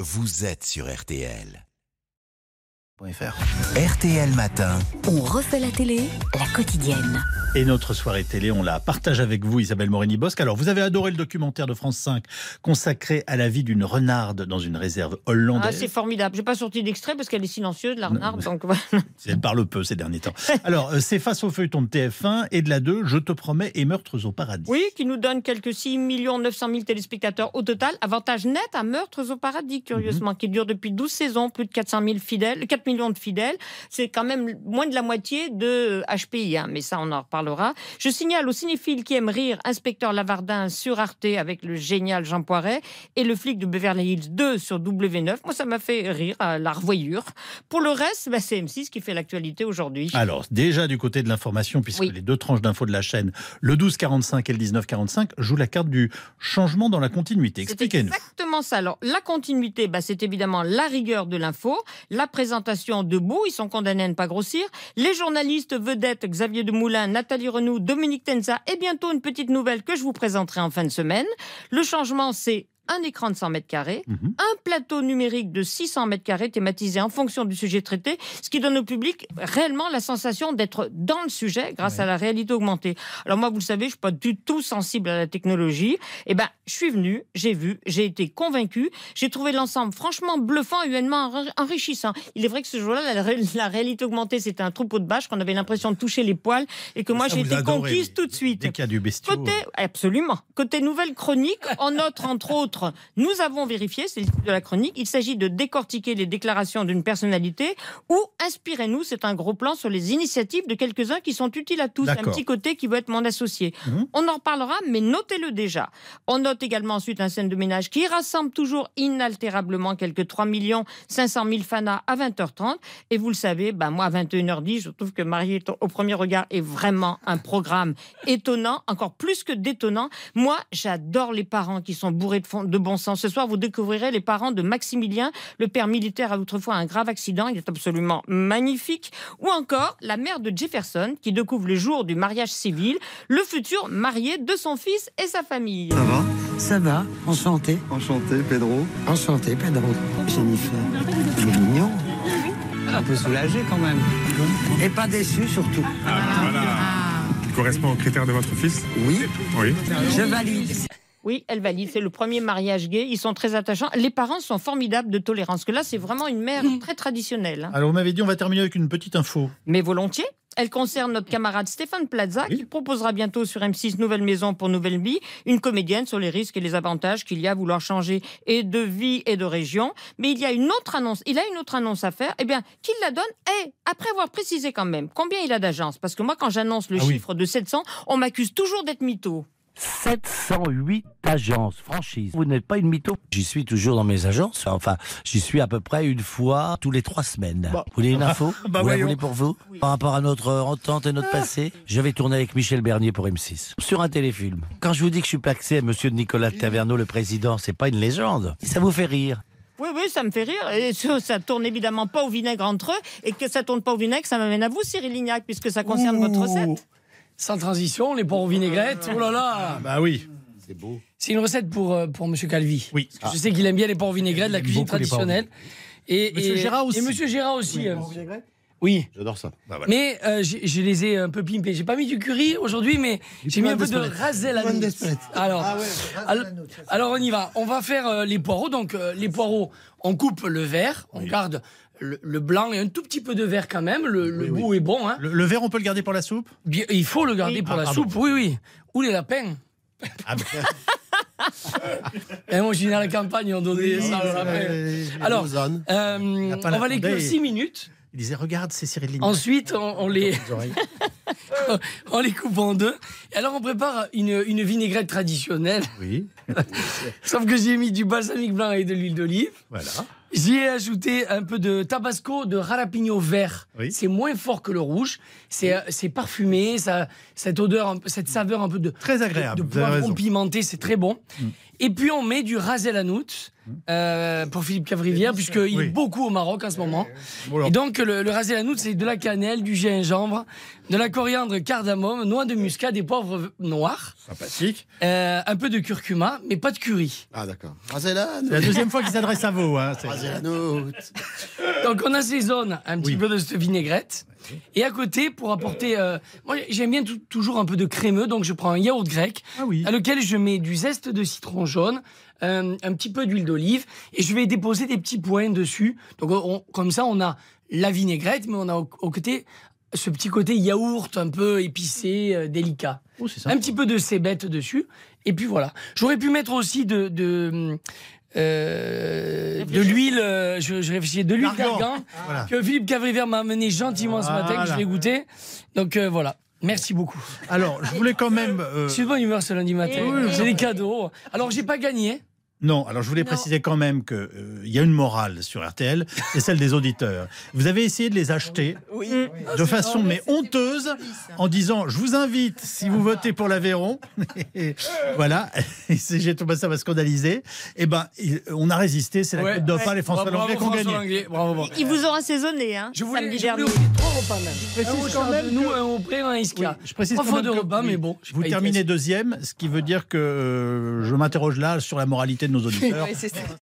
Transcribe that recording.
vous êtes sur RTL. RTL Matin. On refait la télé, la quotidienne. Et notre soirée télé, on la partage avec vous, Isabelle Morini-Bosque. Alors, vous avez adoré le documentaire de France 5 consacré à la vie d'une renarde dans une réserve hollandaise. Ah, c'est formidable. Je n'ai pas sorti d'extrait parce qu'elle est silencieuse, la renarde. Donc voilà. Elle parle peu ces derniers temps. Alors, c'est face au feuilleton de TF1 et de la 2, Je te promets et Meurtres au paradis. Oui, qui nous donne quelques 6 900 000 téléspectateurs au total. Avantage net à Meurtres au paradis, curieusement, qui dure depuis 12 saisons, plus de 4 millions de fidèles. C'est quand même moins de la moitié de HPI, mais ça, on en reparlera. Je signale aux cinéphiles qui aiment rire Inspecteur Lavardin sur Arte avec le génial Jean Poiret et Le flic de Beverly Hills 2 sur W9. Moi, ça m'a fait rire à la revoyure. Pour le reste, c'est M6 qui fait l'actualité aujourd'hui. Alors, déjà du côté de l'information, puisque les deux tranches d'infos de la chaîne, le 12-45 et le 19-45, jouent la carte du changement dans la continuité. Expliquez-nous. C'est exactement ça. Alors, la continuité, c'est évidemment la rigueur de l'info, la présentation debout, ils sont condamnés à ne pas grossir. Les journalistes vedettes, Xavier Demoulin, Nathalie Renou, Dominique Tenza, et bientôt une petite nouvelle que je vous présenterai en fin de semaine. Le changement, c'est un écran de 100 mètres carrés, un plateau numérique de 600 mètres carrés thématisé en fonction du sujet traité, ce qui donne au public réellement la sensation d'être dans le sujet grâce à la réalité augmentée. Alors moi, vous le savez, je ne suis pas du tout sensible à la technologie. Je suis venu, j'ai vu, j'ai été convaincu, j'ai trouvé l'ensemble franchement bluffant et humainement enrichissant. Il est vrai que ce jour-là, la réalité augmentée, c'était un troupeau de vaches qu'on avait l'impression de toucher les poils et que moi, j'ai été conquise tout de suite. Dès qu'il y a du bestiau. Absolument. Côté nouvelle chronique, on note entre autres, nous avons vérifié, c'est le titre de la chronique, il s'agit de décortiquer les déclarations d'une personnalité ou inspirez-nous, c'est un gros plan sur les initiatives de quelques-uns qui sont utiles à tous. D'accord. Un petit côté qui veut être mon associé. On en reparlera, mais notez-le déjà. On note également ensuite un scène de ménage qui rassemble toujours inaltérablement quelques 3 500 000 fanas à 20h30. Et vous le savez, moi à 21h10, je trouve que Marié au premier regard est vraiment un programme étonnant, encore plus que détonnant. Moi, j'adore les parents qui sont bourrés de bon sens. Ce soir, vous découvrirez les parents de Maximilien. Le père militaire a autrefois un grave accident. Il est absolument magnifique. Ou encore, la mère de Jefferson, qui découvre le jour du mariage civil, le futur marié de son fils et sa famille. Ça va ? Ça va, enchanté. Enchanté, Pedro. Enchanté, Pedro. Jennifer. Il est mignon. Un peu soulagé quand même. Et pas déçu surtout. Il correspond aux critères de votre fils ? Oui. Oui. Je valide. Oui, elle valide. C'est le premier mariage gay. Ils sont très attachants. Les parents sont formidables de tolérance. Que là, c'est vraiment une mère très traditionnelle. Alors, vous m'avez dit, on va terminer avec une petite info. Mais volontiers. Elle concerne notre camarade Stéphane Plaza, qui proposera bientôt sur M6 Nouvelle Maison pour Nouvelle Vie, une comédienne sur les risques et les avantages qu'il y a à vouloir changer et de vie et de région. Mais il a une autre annonce à faire. Eh bien, qu'il la donne. Et après avoir précisé quand même combien il a d'agences, parce que moi, quand j'annonce le chiffre de 700, on m'accuse toujours d'être mytho. 708 agences franchises. Vous n'êtes pas une mytho? J'y suis toujours dans mes agences. Enfin, j'y suis à peu près une fois tous les 3 semaines. Vous voulez une info? Vous la voulez pour vous? Par rapport à notre entente et notre passé, je vais tourner avec Michel Bernier pour M6. Sur un téléfilm. Quand je vous dis que je suis paxé à monsieur Nicolas Taverneau, le président, c'est pas une légende. Ça vous fait rire? Oui, ça me fait rire. Et ça tourne évidemment pas au vinaigre entre eux. Et que ça tourne pas au vinaigre, ça m'amène à vous, Cyril Lignac, puisque ça concerne votre recette. Sans transition, les poires aux vinaigrettes. Oh là là. Bah oui. C'est beau. C'est une recette pour Monsieur Calvi. Oui. Parce que je sais qu'il aime bien les poires aux vinaigrettes, la cuisine traditionnelle. Et Monsieur Gérard aussi. Et Monsieur Gérard aussi. Oui. J'adore ça. Bah voilà. Mais je les ai un peu pimpés. J'ai pas mis du curry aujourd'hui, mais j'ai mis un peu de rasel à l'anout. Alors on y va. On va faire les poireaux. Donc les poireaux, on coupe le vert, on garde le blanc et un tout petit peu de vert quand même. Le goût est bon. Hein. Le vert, on peut le garder pour la soupe? Bien, il faut le garder pour la soupe, oui. Ou les lapins. Et moi, je suis né à la campagne, on donnait ça aux lapins. Alors, on va les cuire 6 minutes. Il disait, regarde, c'est Cyril Lignac. Ensuite, on les coupe en deux. Et alors, on prépare une vinaigrette traditionnelle. Oui. Sauf que j'ai mis du balsamique blanc et de l'huile d'olive. Voilà. J'y ai ajouté un peu de tabasco, de jalapeno vert. Oui. C'est moins fort que le rouge. C'est parfumé, cette odeur, cette saveur un peu de très agréable. De poivron pimenté, c'est très bon. Et puis on met du ras el hanout pour Philippe Cavrivière, puisqu'il est beaucoup au Maroc en ce moment. Et donc le ras el hanout, c'est de la cannelle, du gingembre, de la coriandre. coriandre, cardamome, noix de muscade et poivre noir. Sympathique. Un peu de curcuma, mais pas de curry. Ah, d'accord. C'est la deuxième fois qu'il s'adresse à vous. Hein. Donc on assaisonne un petit peu de cette vinaigrette. Et à côté, pour apporter... moi, j'aime bien toujours un peu de crémeux, donc je prends un yaourt grec, à lequel je mets du zeste de citron jaune, un petit peu d'huile d'olive, et je vais déposer des petits points dessus. Donc comme ça, on a la vinaigrette, mais on a au côté ce petit côté yaourt un peu épicé, délicat. Un petit peu de cébette dessus, et puis voilà. J'aurais pu mettre aussi de l'huile, je réfléchis, de l'huile d'argan que Philippe Cavrivière m'a amené gentiment ce matin, que je vais goûter. Donc voilà. Merci beaucoup. Alors, je voulais quand même... Je suis de bonne humeur ce lundi matin. J'ai des cadeaux. Alors, j'ai pas gagné. Non, alors je voulais préciser quand même qu'il y a une morale sur RTL, c'est celle des auditeurs. Vous avez essayé de les acheter de façon honteuse en disant « Je vous invite, si vous votez pour l'Aveyron », voilà, et j'ai trouvé ça m'a scandalisé. Eh ben, on a résisté, c'est la Côte d'Opale et François Langlais qui ont gagné. Bravo. Ils vous ont assaisonné, hein, samedi dernier. 3 repas même. Je précise quand même nous, un auprès, un Iska. Je précise 3 fois de repas, mais bon. Vous terminez deuxième, ce qui veut dire que je m'interroge là sur la moralité de nos auditeurs.